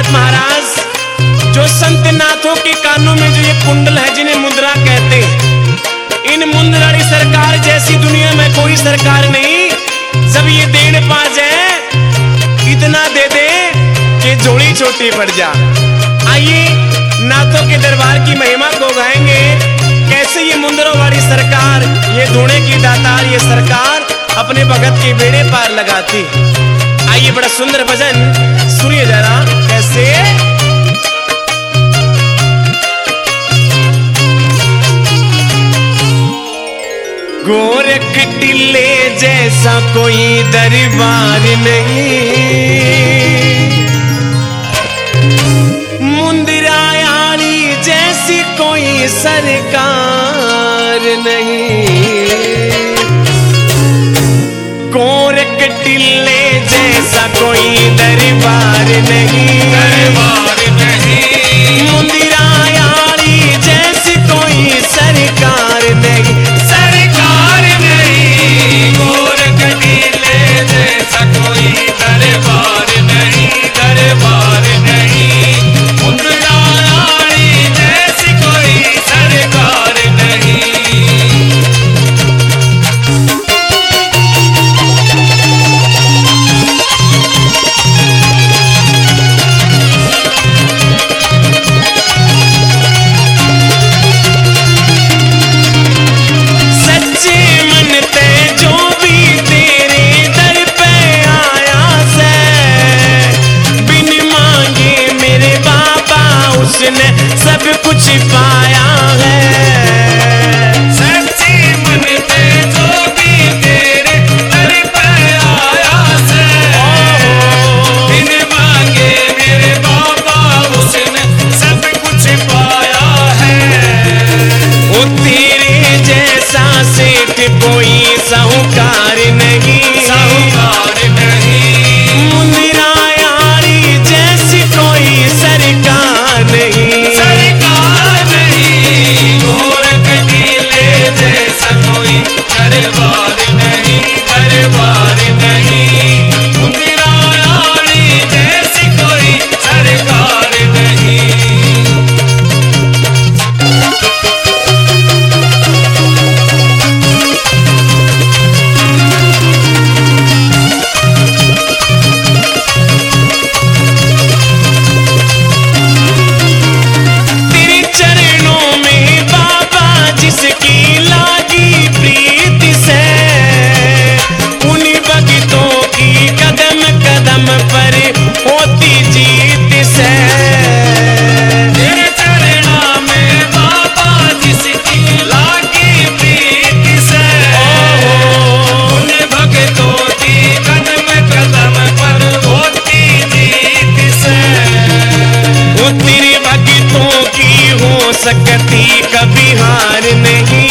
नाथ महाराज जो संत नाथों के कानों में जो ये कुंडल है जिन्हें मुद्रा कहते हैं, इन मुंद्राड़ी सरकार जैसी दुनिया में कोई सरकार नहीं। जब ये देन पा जाए इतना दे दे कि झोली छोटी पड़ जा। आइए नाथों के दरबार की महिमा को गाएंगे, कैसे ये मुंद्रों वाली सरकार, ये धोने की दातार ये सरकार अपने भगत के बेड़े पार लगाती। आइए बड़ा सुंदर भजन सुनिए जरा कैसे। गोरख टिल्ले जैसा कोई दरबार नहीं, मुंदरायाली जैसी कोई सरकार नहीं। गोरख टिल्ले जैसा कोई दरबार नहीं, दरबार नहीं। मुंदरायाली जैसी कोई सरकार नहीं, सरकार नहीं। गोरख टिल्ले जैसा कोई दरबार नहीं, दरबार नहीं। मुंदरायाली जैसी कोई सरकार नहीं। उसने सब कुछ पाया है। सच्ची मन पे जो भी तेरे दर पे आया से, बिन मांगे मेरे बाबा उसने सब कुछ पाया है। वो तेरे जैसा सेठ कोई साहूकार नहीं, साहूकार नहीं। मुंदरायाली जैसी कोई सरकार नहीं, सरकार नहीं। गोरख टिल्ले जैसा कोई दरबार नहीं, दरबार नहीं। मुंदरायाली जैसी कोई सरकार नहीं। जिसकी लागी प्रीत से, उन्हीं भक्तों की कदम कदम पर होती जीत से। तेरे चरणों में बाबा जिसकी लागी प्रीत से, उन भक्तों की कदम कदम पर होती जीत से। वो तेरे भक्तों की हो सकती कभी हार नहीं,